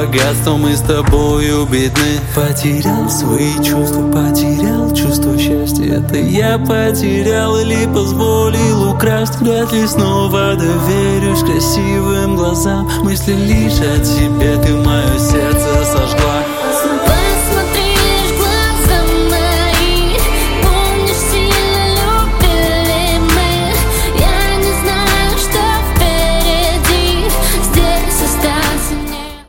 богатством мы с тобою бедны. Потерял свои чувства, потерял чувство счастья. Это я потерял или позволил украсть? Вряд ли снова доверюсь красивым глазам. Мысли лишь о тебе